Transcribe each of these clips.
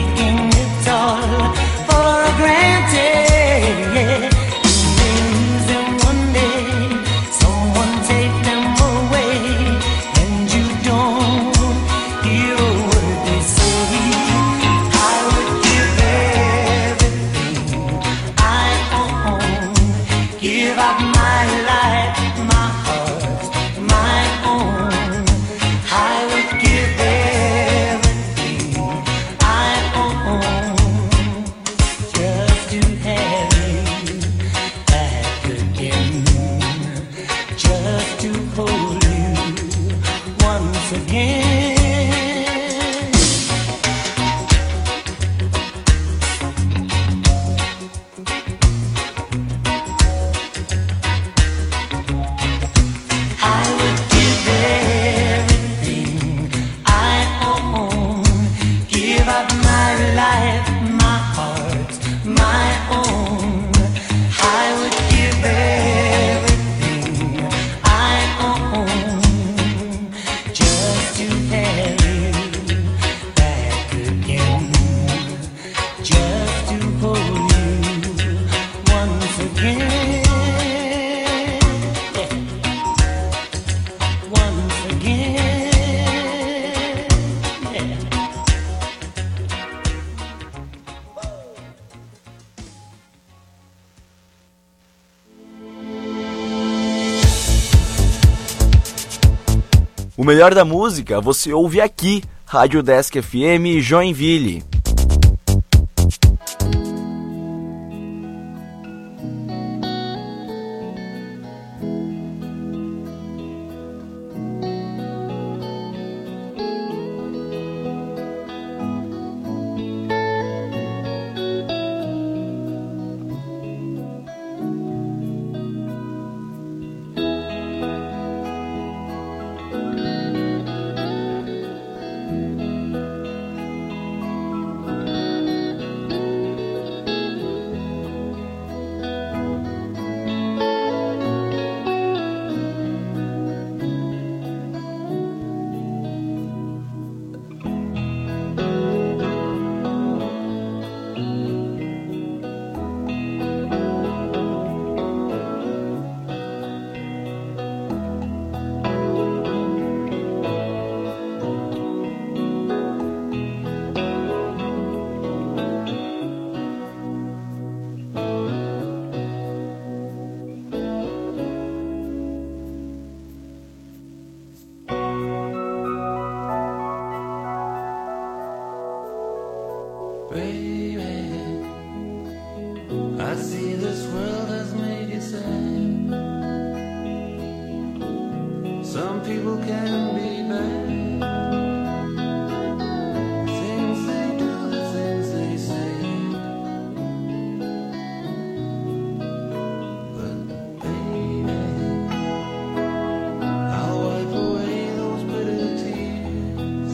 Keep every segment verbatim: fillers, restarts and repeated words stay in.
taking it all for granted. Things that one day someone take them away, and you don't hear a word they say. I would give everything I own, give up my life, my heart, my own. I would give everything I own just to have you back again, just to hold you once again. I would give everything I own, give up my life, my heart, my own. I would give everything I own just to have you back again, just to hold you once again. Once again, yeah. O melhor da música você ouve aqui, Rádio Desk F M Joinville. Baby, I see this world has made you sad. Some people can be bad. Things they do, the things they say. But baby, I'll wipe away those bitter tears.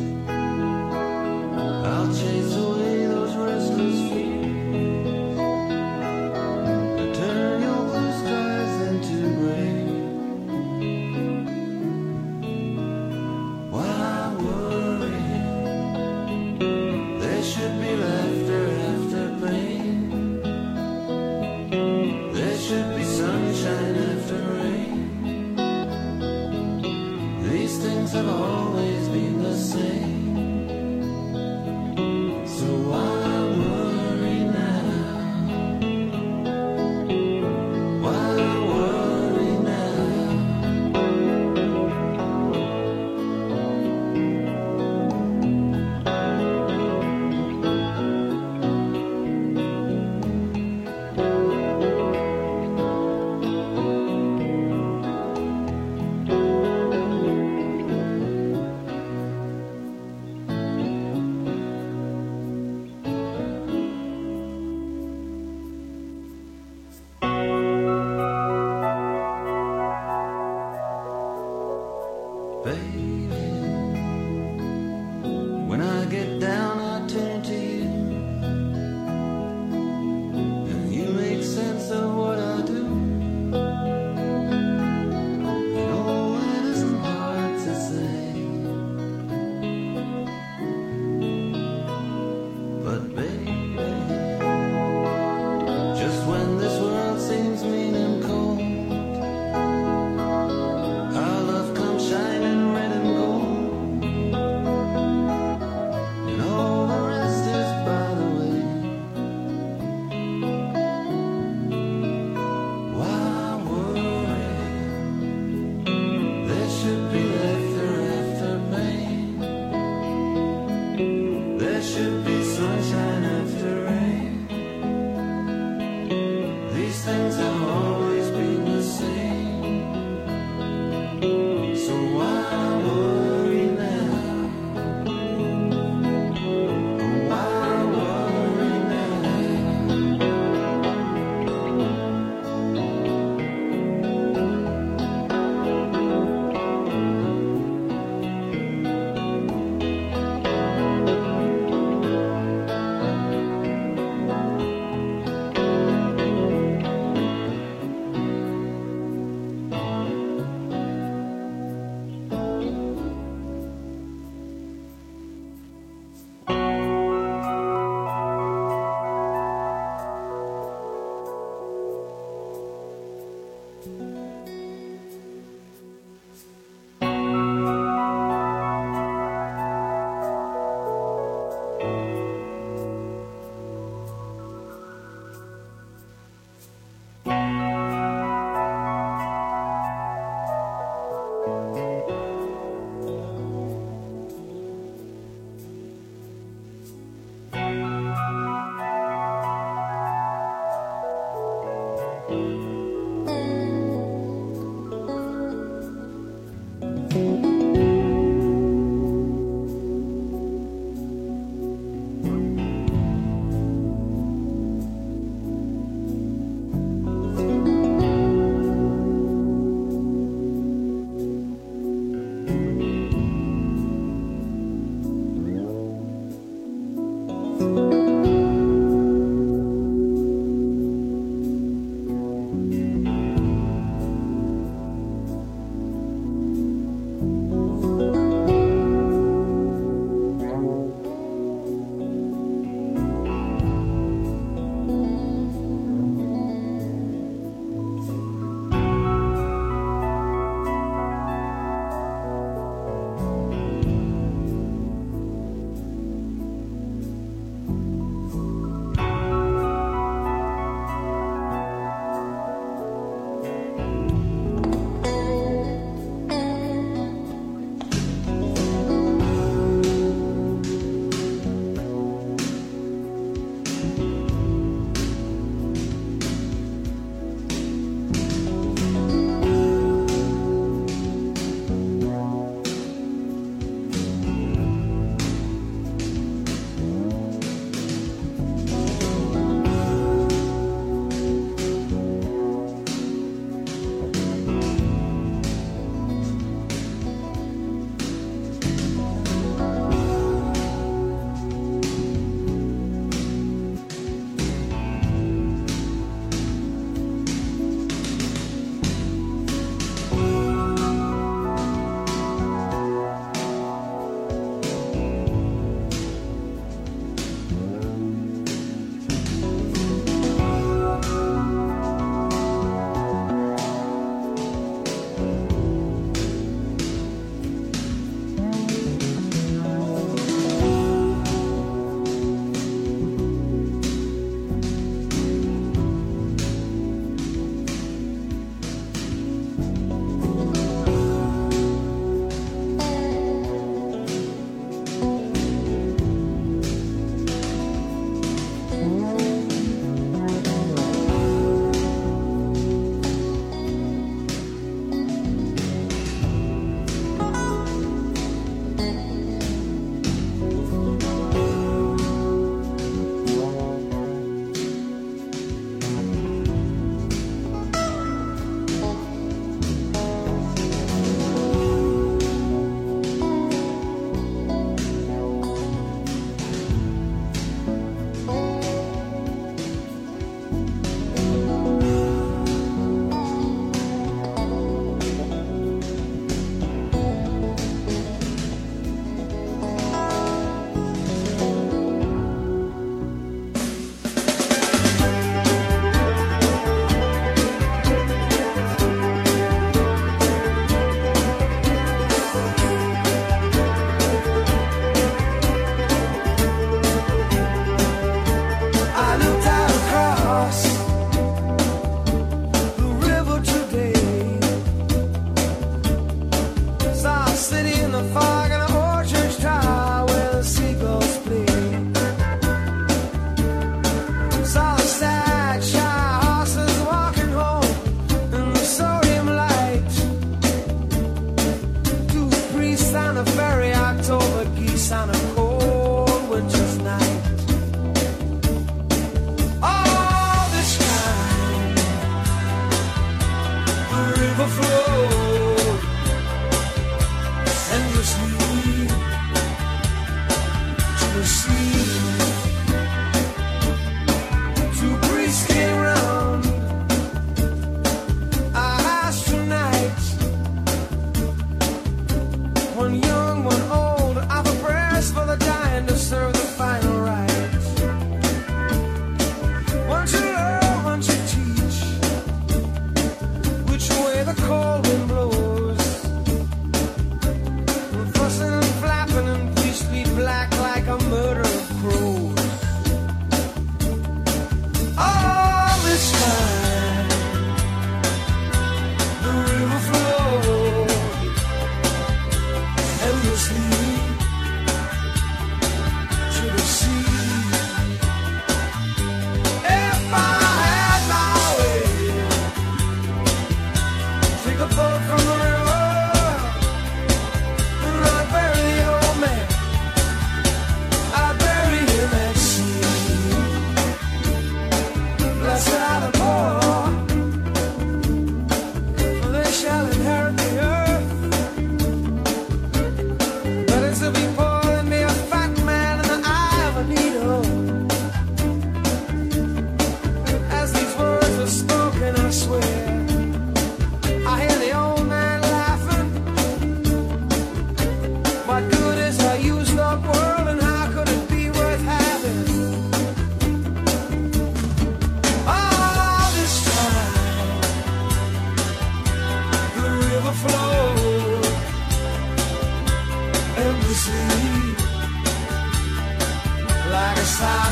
I'll chase away those restless fears. Turn your blue skies into gray. Why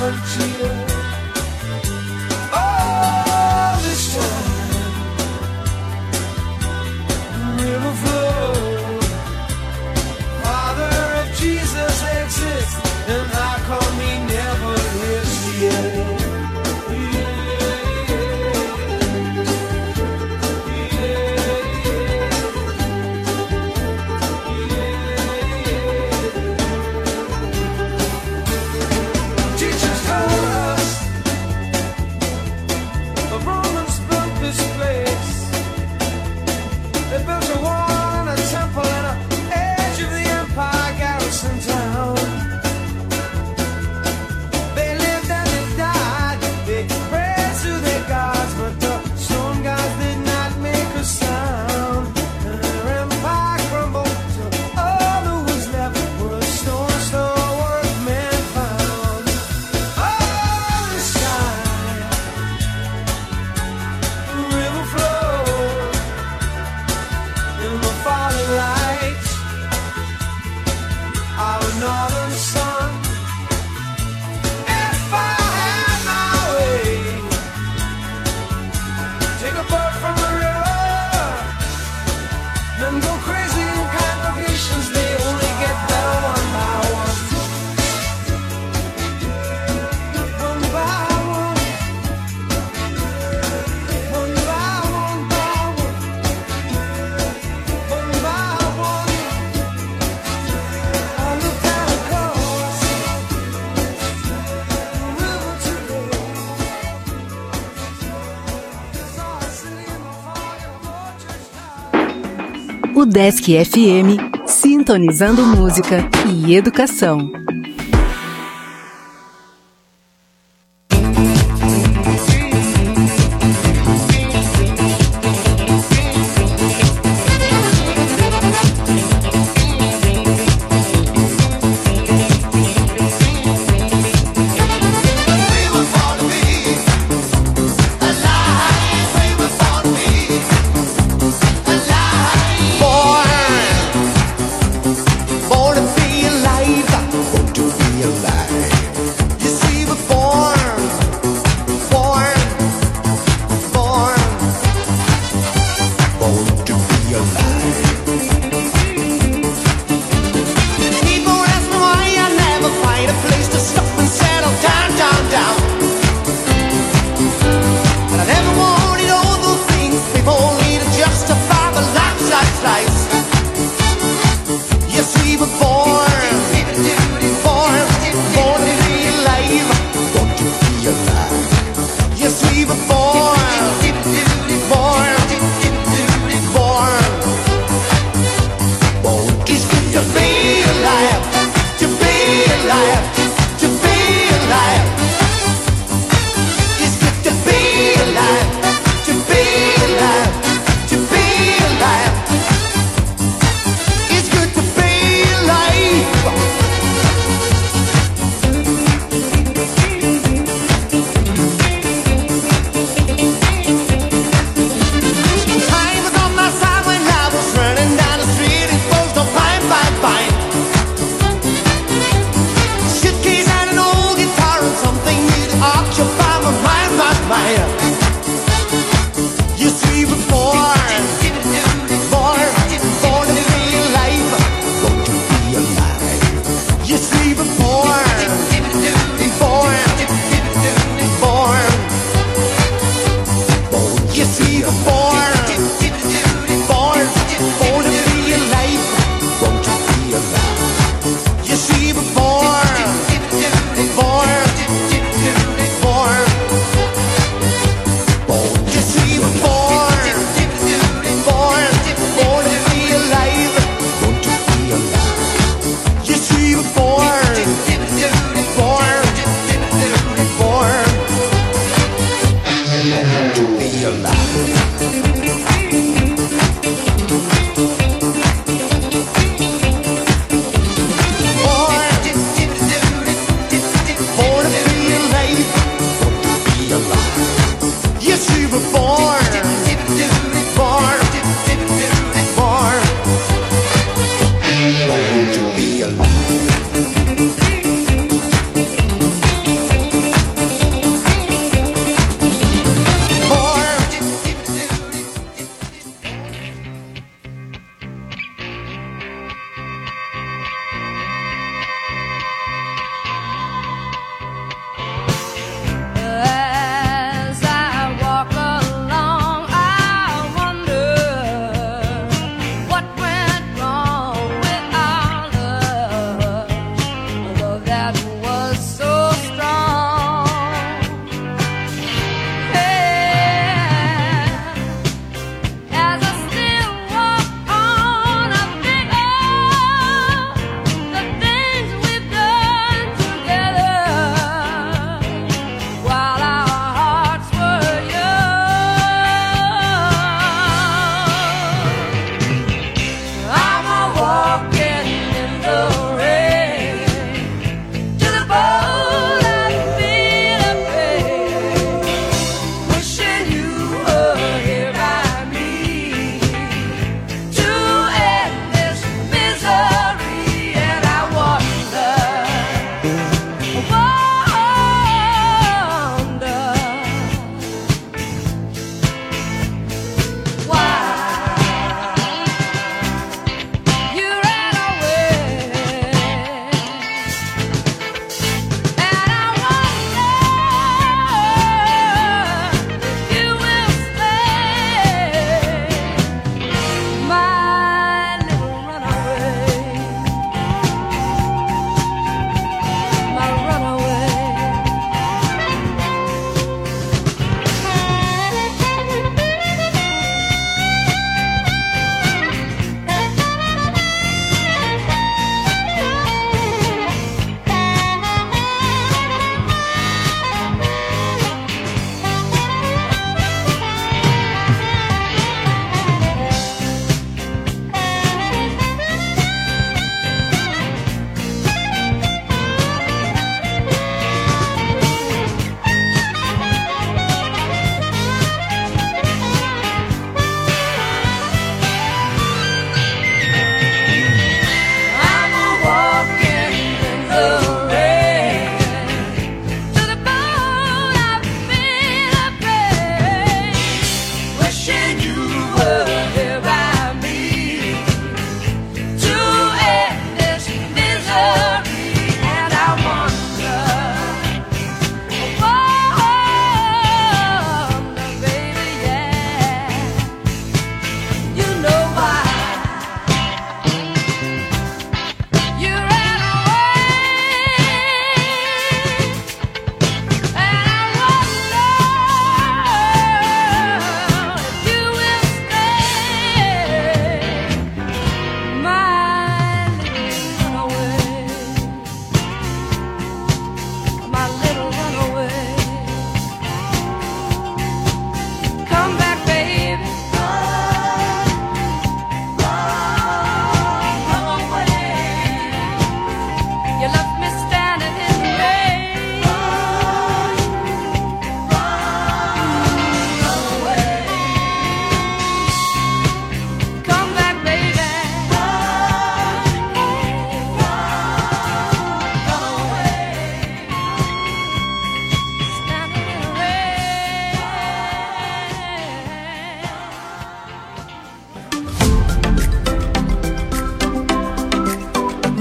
cheater. All this time, river flow. Father of Jesus exists, and how come he never lives yet? O Desk F M, sintonizando música e educação.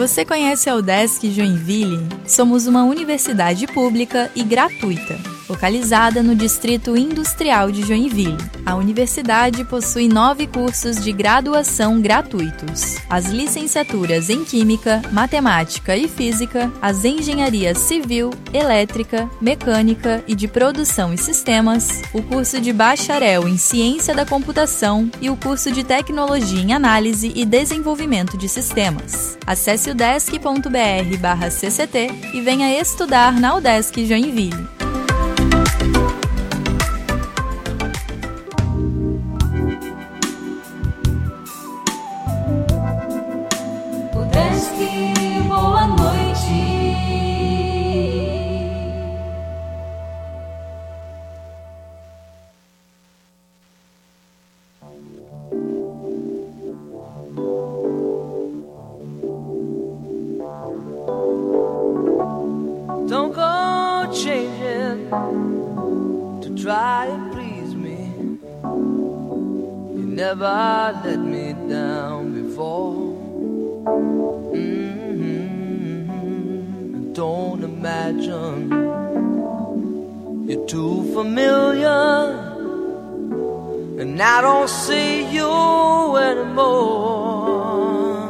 Você conhece a UDESC Joinville? Somos uma universidade pública e gratuita, localizada no Distrito Industrial de Joinville. A universidade possui nove cursos de graduação gratuitos. As licenciaturas em Química, Matemática e Física, as engenharias Civil, Elétrica, Mecânica e de Produção e Sistemas, o curso de Bacharel em Ciência da Computação e o curso de Tecnologia em Análise e Desenvolvimento de Sistemas. Acesse udesc ponto br barra C C T e venha estudar na UDESC Joinville. Boa noite. Don't go changing to try and please me. You never let me down before. Don't imagine you're too familiar, and I don't see you anymore.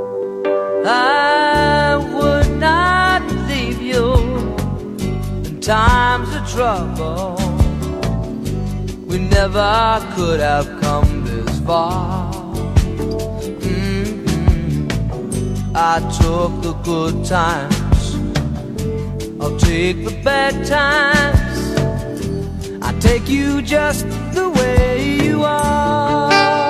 I would not leave you in times of trouble. We never could have come this far. Mm-hmm. I took the good times, I'll take the bad times. I take you just the way you are.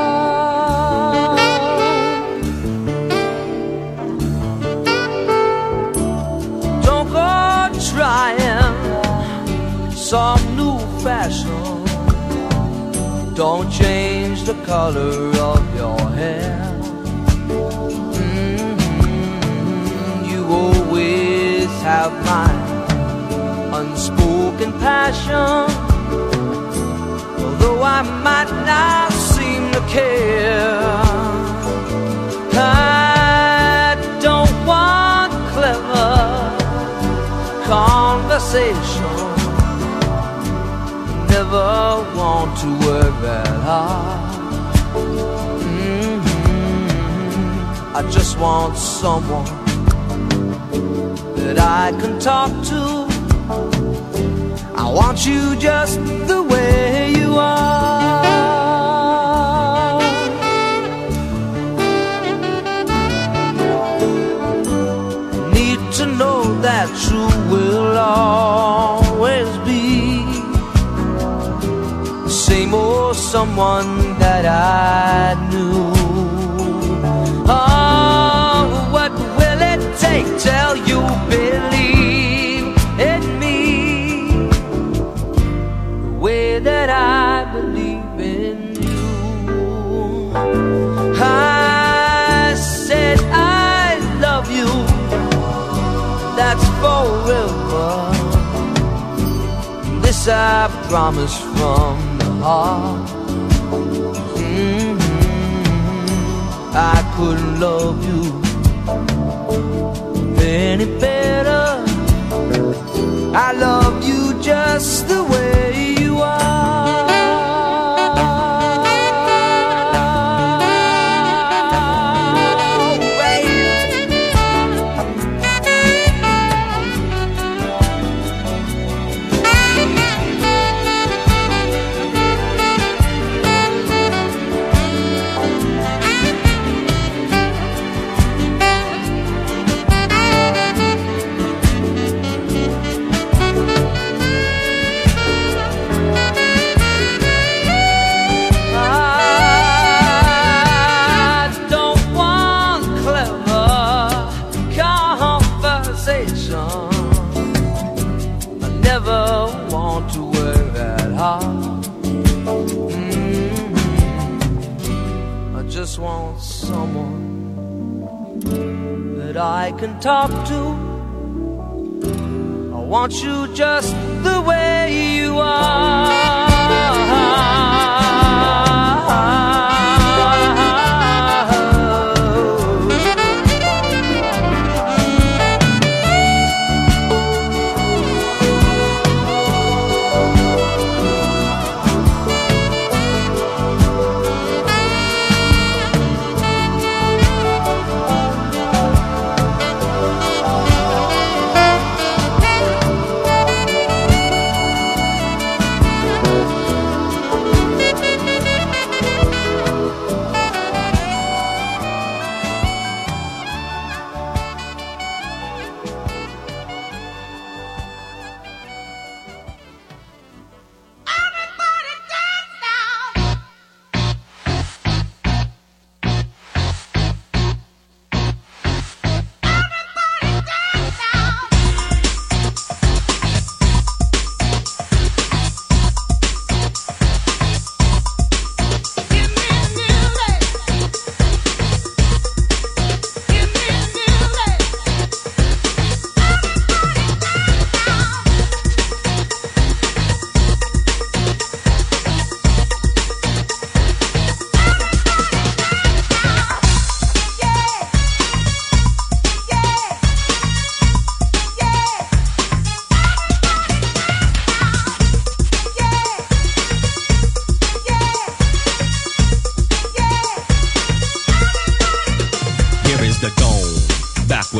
Don't go trying some new fashion. Don't change the color of your hair. Mm-hmm. You always have my unspoken passion, although I might not seem to care. I don't want clever conversation, never want to work that hard. Mm-hmm. I just want someone that I can talk to. I want you just the way you are. Need to know that you will always be the same old someone that I knew. Oh, what will it take till you believe in me the way that I believe in you? I said I love you, that's forever. This I promise from the heart. Mm-hmm. I couldn't love you any better. I love you just the way you are. Want someone that I can talk to. I want you just the way you are.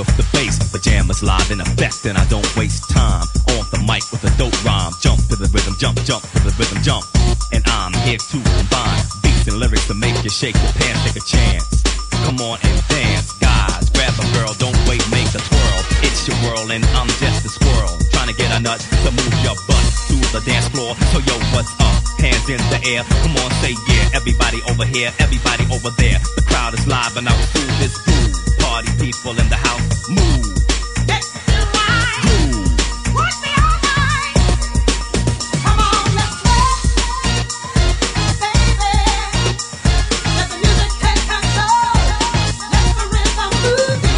feel the bass. The jam is live in effect and I don't waste time. On the mic with a dope rhyme. Jump to the rhythm, jump, jump to the rhythm, jump. And I'm here to combine beats and lyrics to make you shake your pants, take a chance. Come on and dance, guys. Grab a girl, don't wait, make a twirl. It's your world and I'm just a squirrel. Trying to get a nut to move your butt to the dance floor. So yo, what's up? Hands in the air. Come on, say yeah. Everybody over here, everybody over there. The crowd is live and I will do this groove. Party people in the house, move. Let's do right. Move. Watch me all night. Come on, let's rock, baby. Let the music take control. Let the rhythm move you.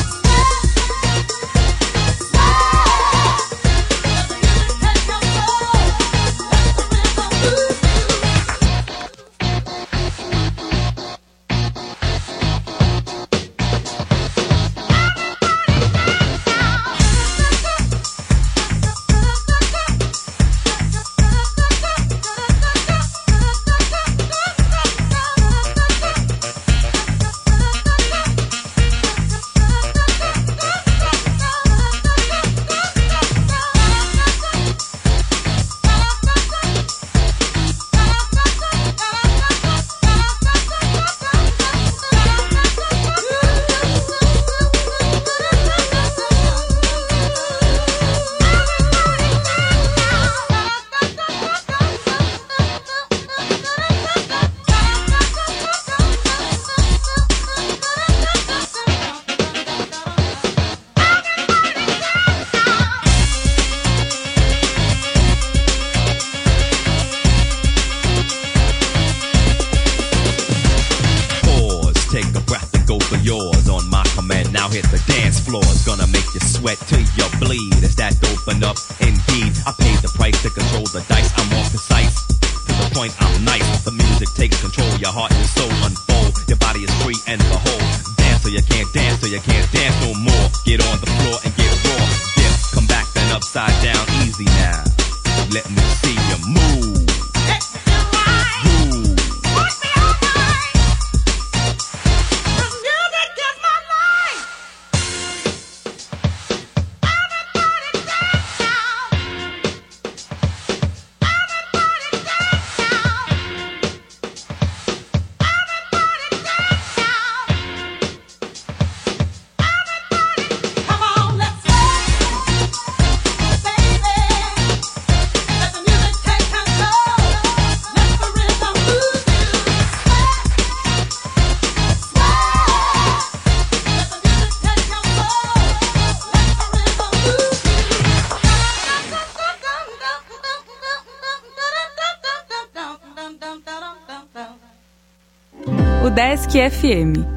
Desk F M.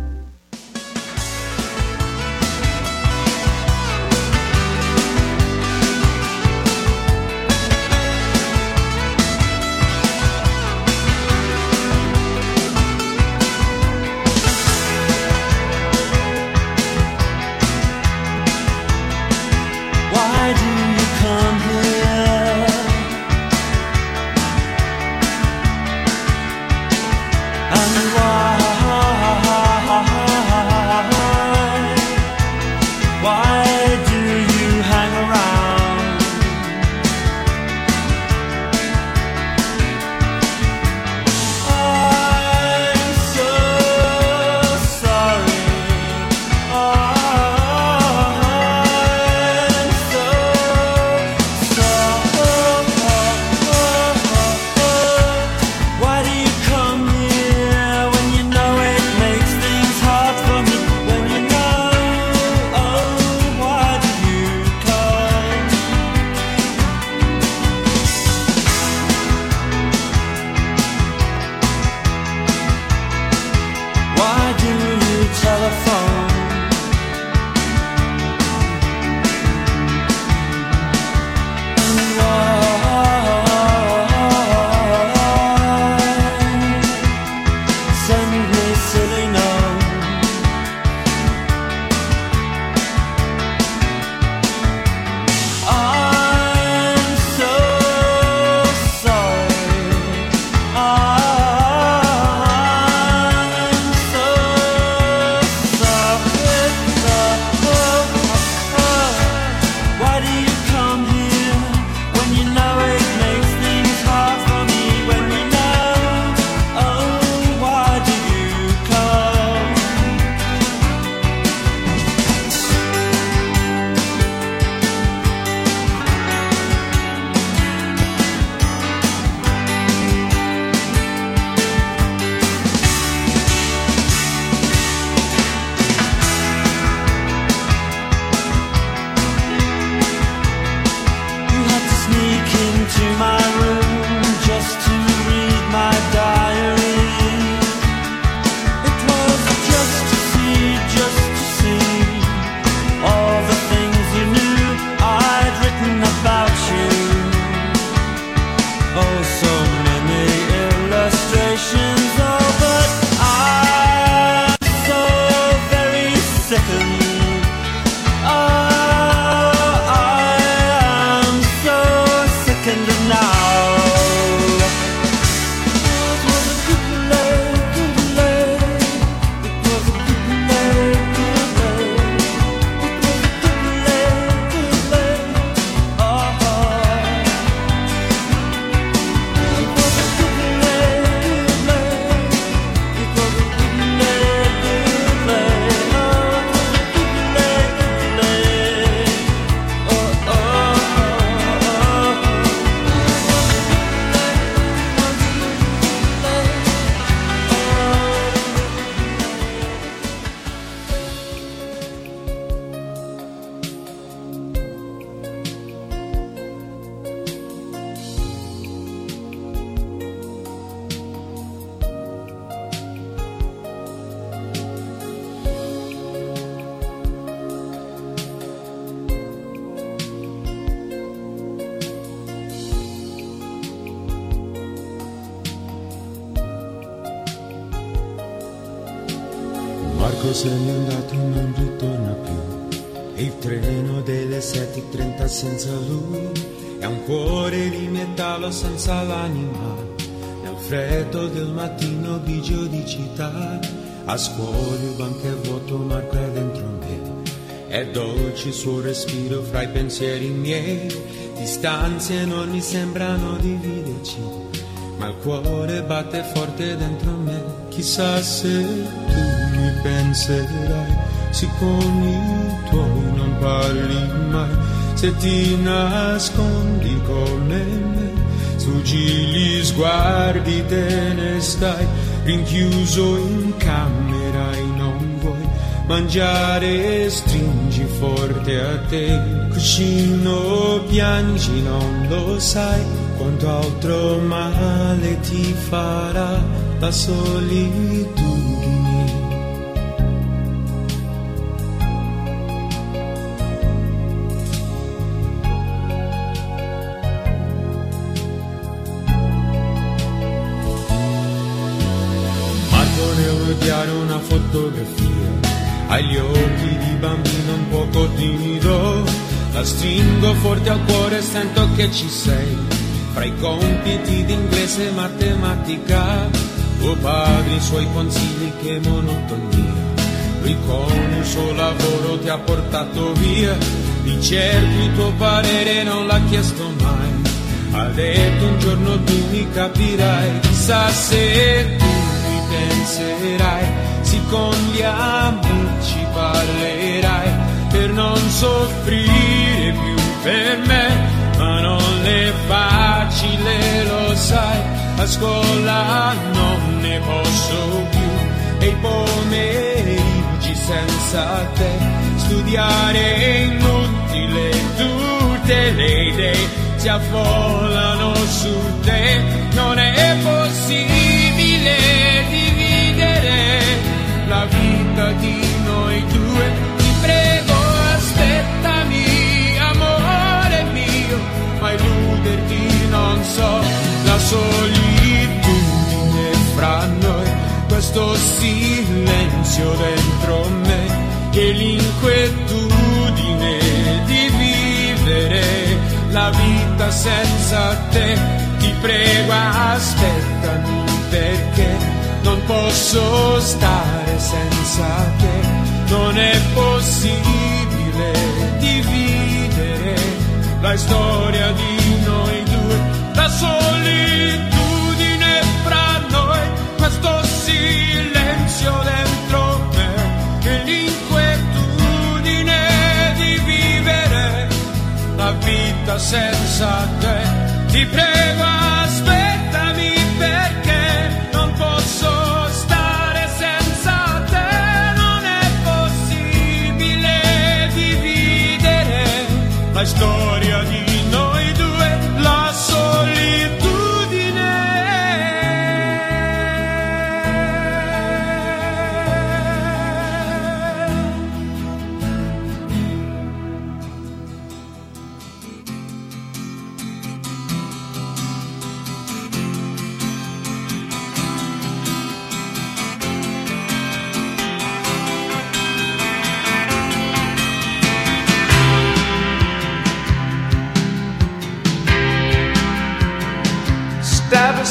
Why Marco se n'è andato, non ritorna più. E il treno delle sette e trenta senza lui è un cuore di metallo senza l'anima. Nel freddo del mattino bigio di città, a scuola il banco è vuoto, Marco è dentro me. È dolce il suo respiro fra i pensieri miei. Distanze non mi sembrano dividerci, ma il cuore batte forte dentro me. Chissà se tu mi penserai, se con i tuoi non parli mai, se ti nascondi come me, sfuggi gli sguardi, te ne stai rinchiuso in camera e non vuoi mangiare, stringi forte a te il cuscino, piangi, non lo sai quanto altro male ti farà la solitudine. Marco nell'odiare una fotografia, agli occhi di bambino un poco timido, la stringo forte al cuore e sento che ci sei. Fra i compiti di inglese e matematica, tuo padre, i suoi consigli, che monotonia. Lui con il suo lavoro ti ha portato via, di certo il tuo parere non l'ha chiesto mai. Ha detto un giorno tu mi capirai, chissà se tu mi penserai, se con gli amici parlerai, per non soffrire più per me. Ma non è facile, lo sai, a scuola non ne posso più, e i pomeriggi senza te, studiare è inutile, tutte le idee si affollano su te. Non è possibile dividere la vita di noi due, ti prego aspettami, amore mio, ma illuderti non so, la solitudine fra noi, questo silenzio dentro me, e l'inquietudine di vivere la vita senza te. Ti prego aspettami, perché non posso stare senza te. Non è possibile dividere la storia di noi due, la solitudine fra noi, questo silenzio dentro me, e l'inquietudine di vivere la vita senza te. Ti prego aspettami, perché non posso stare senza te. Non è possibile dividere la storia di noi due.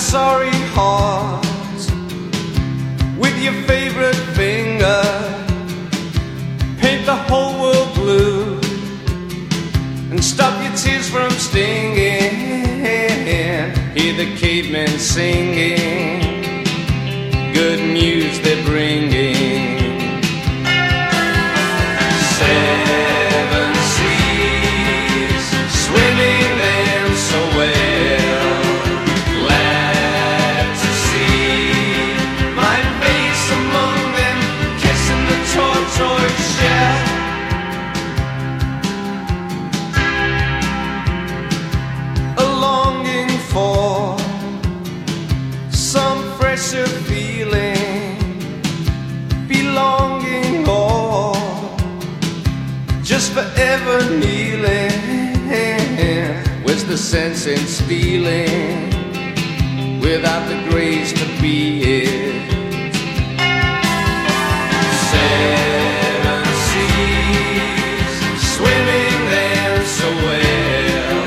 sorry heart with your favorite finger. Paint the whole world blue and stop your tears from stinging. Hear the cavemen singing, good news they're bringing. Seven seas, swimming them so well. Glad to see my face among them, kissing the tortoise shell. A longing for some fresher feeling, belonging or just forever kneeling. Where's the sense in stealing without the grace to be it? Seven seas, swimming there so well.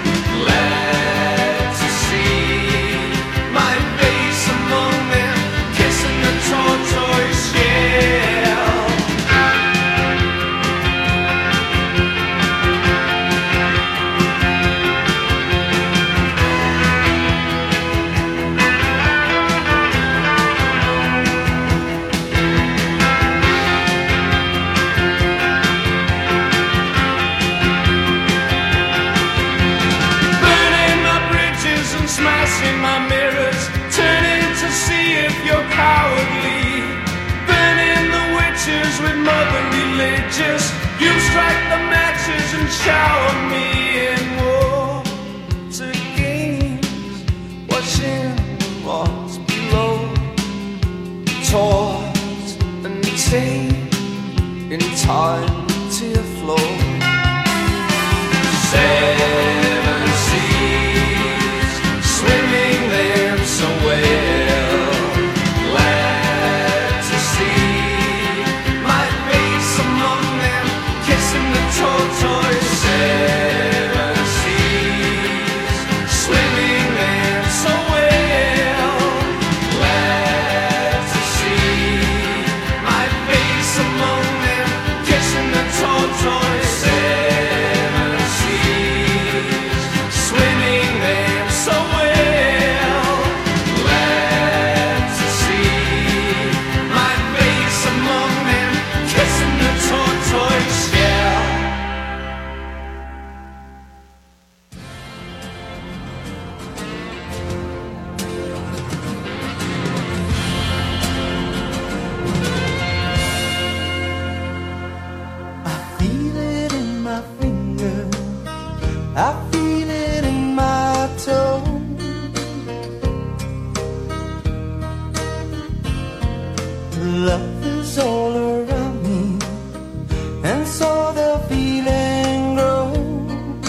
Glad to see my face among them, kissing the tortoise shell. Smashing my mirrors, turning to see if you're cowardly. Burning the witches with mother religious. You strike the matches and shower me in water games, watching what's below. Taught and tamed in time to flow. Seven seas, swimming them so well. Glad to see my face among them, kissing the tortoise. Seven seas, swimming them so well. Glad to see my face among them, kissing the tortoise. Seven seas, swimming them so well. Glad to see my face among them, kissing the tortoise shell. I feel it in my finger, I feel it in my toe. Love is all around me, and so the feeling grows.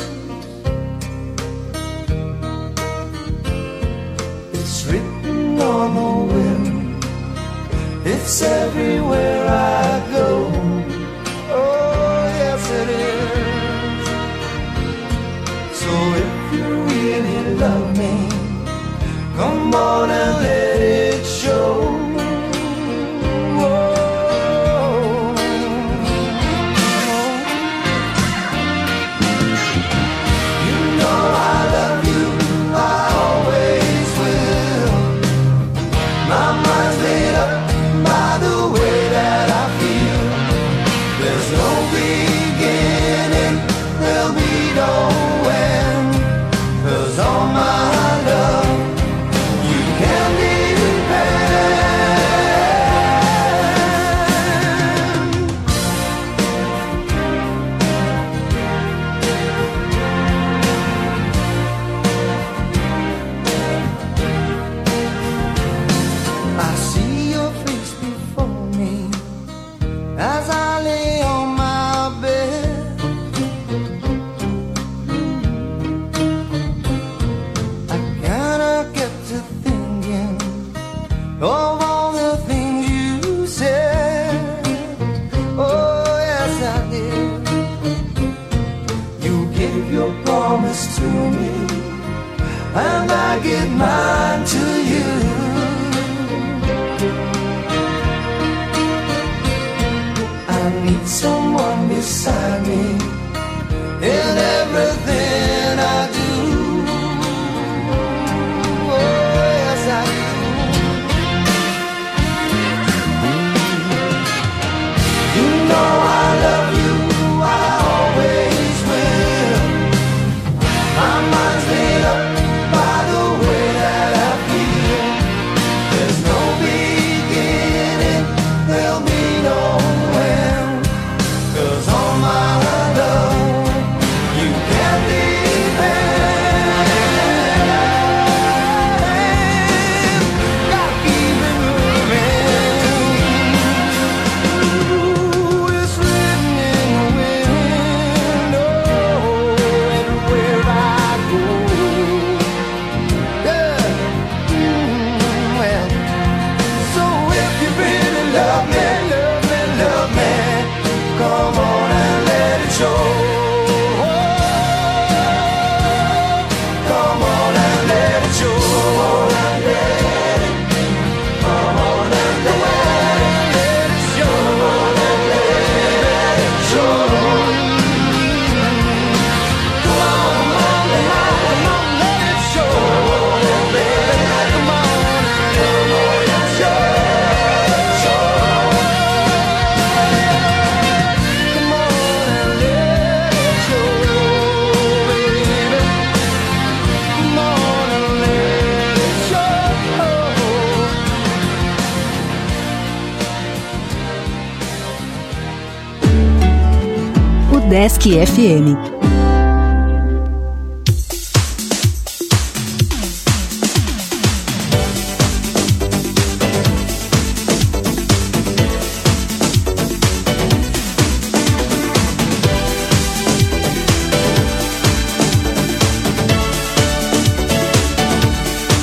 It's written on the wind, it's everywhere I go. Oh, yes it is. So if you really love me, come on and let it show. Oh. You know I love you, I always will. My mind's made up by the way that I feel. There's no beginning, there'll be no end. 'Cause all my love you can be I get mine to you. I need someone beside me in everything I do. Oh, yes, I do. You know I love you, I always will. My mind's made up by the way that I feel. There's no beginning, there'll be no end. 'Cause all my love, you can depend. Gotta keep it moving. Ooh, it's written in the wind. Oh, everywhere I go. Yeah. Mm, well, so if you really love me, love me, love me, come on and let it show. Come on and let it show. Come on and let it show. Come on and let it show. Come on, come on, come on, let it show. Come on and let it show. Show. Come on and let it show, baby. Come on and let it show. O Desk F M.